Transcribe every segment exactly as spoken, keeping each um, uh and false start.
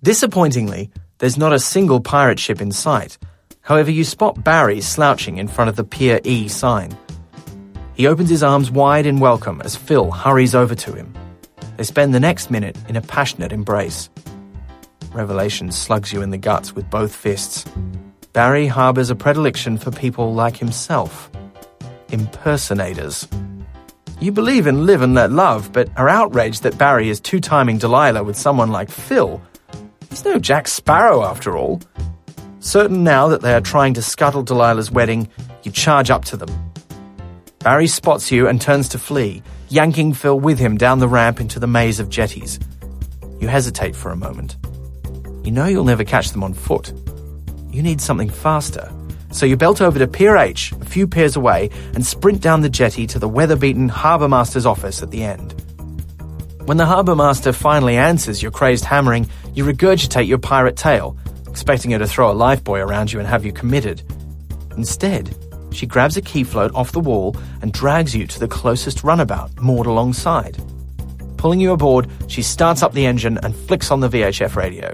Disappointingly, there's not a single pirate ship in sight. However, you spot Barry slouching in front of the Pier E sign. He opens his arms wide in welcome as Phil hurries over to him. They spend the next minute in a passionate embrace. Revelation slugs you in the guts with both fists. Barry harbours a predilection for people like himself. Impersonators. You believe in live and let love, but are outraged that Barry is two-timing Delilah with someone like Phil. He's no Jack Sparrow, after all. Certain now that they are trying to scuttle Delilah's wedding, you charge up to them. Barry spots you and turns to flee, yanking Phil with him down the ramp into the maze of jetties. You hesitate for a moment. You know you'll never catch them on foot. You need something faster. So you belt over to Pier H, a few piers away, and sprint down the jetty to the weather-beaten harbour master's office at the end. When the harbour master finally answers your crazed hammering, you regurgitate your pirate tale, expecting her to throw a lifebuoy around you and have you committed. Instead, she grabs a key float off the wall and drags you to the closest runabout, moored alongside. Pulling you aboard, she starts up the engine and flicks on the V H F radio.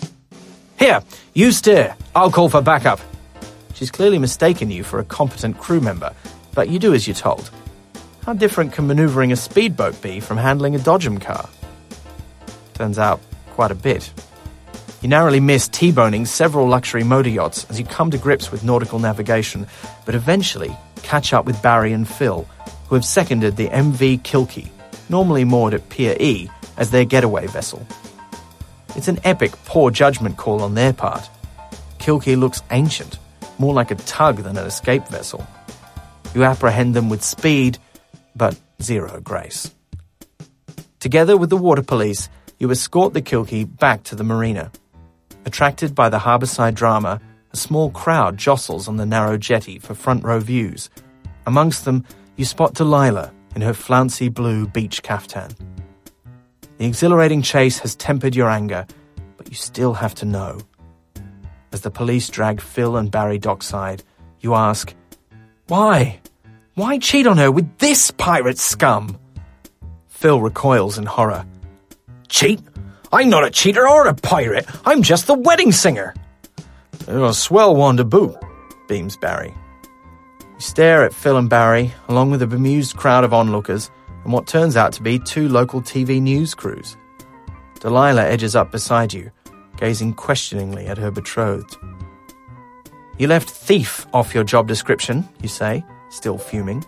Here, you steer. I'll call for backup. She's clearly mistaken you for a competent crew member, but you do as you're told. How different can manoeuvring a speedboat be from handling a Dodgem car? Turns out, quite a bit. You narrowly miss T-boning several luxury motor yachts as you come to grips with nautical navigation, but eventually catch up with Barry and Phil, who have seconded the M V Kilkee, normally moored at Pier E, as their getaway vessel. It's an epic poor judgment call on their part. Kilkee looks ancient, more like a tug than an escape vessel. You apprehend them with speed, but zero grace. Together with the water police, you escort the Kilkee back to the marina. Attracted by the harbourside drama, a small crowd jostles on the narrow jetty for front-row views. Amongst them, you spot Delilah in her flouncy blue beach caftan. The exhilarating chase has tempered your anger, but you still have to know. As the police drag Phil and Barry dockside, you ask, Why? Why cheat on her with this pirate scum? Phil recoils in horror. Cheat? I'm not a cheater or a pirate. I'm just the wedding singer. You're a swell one to boot, beams Barry. You stare at Phil and Barry, along with a bemused crowd of onlookers, and what turns out to be two local T V news crews. Delilah edges up beside you, gazing questioningly at her betrothed. You left thief off your job description, you say, still fuming.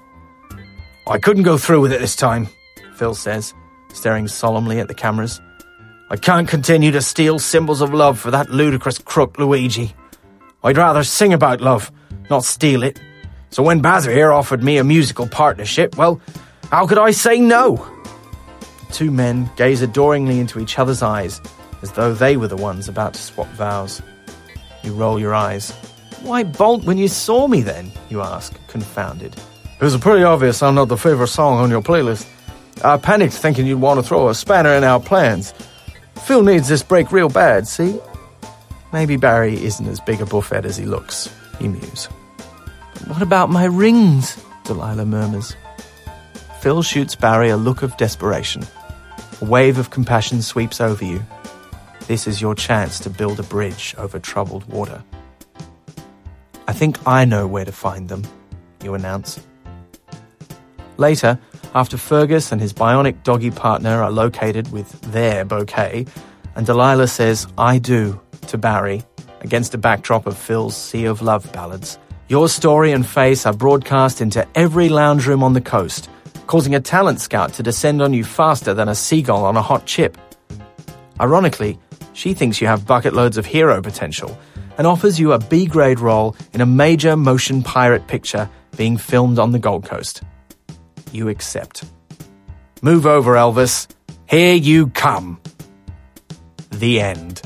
I couldn't go through with it this time, Phil says, staring solemnly at the cameras. I can't continue to steal symbols of love for that ludicrous crook Luigi. I'd rather sing about love, not steal it. So when Bazzer here offered me a musical partnership, well, how could I say no? The two men gaze adoringly into each other's eyes, as though they were the ones about to swap vows. You roll your eyes. Why bolt when you saw me then? You ask, confounded. It was pretty obvious I'm not the favourite song on your playlist. I panicked thinking you'd want to throw a spanner in our plans. Phil needs this break real bad, see? Maybe Barry isn't as big a buffet as he looks, you muse. But what about my rings? Delilah murmurs. Phil shoots Barry a look of desperation. A wave of compassion sweeps over you. This is your chance to build a bridge over troubled water. I think I know where to find them, you announce. Later, after Fergus and his bionic doggy partner are located with their bouquet, and Delilah says, I do, to Barry, against a backdrop of Phil's Sea of Love ballads, your story and face are broadcast into every lounge room on the coast, causing a talent scout to descend on you faster than a seagull on a hot chip. Ironically, she thinks you have bucket loads of hero potential and offers you a B-grade role in a major motion pirate picture being filmed on the Gold Coast. You accept. Move over, Elvis. Here you come. The end.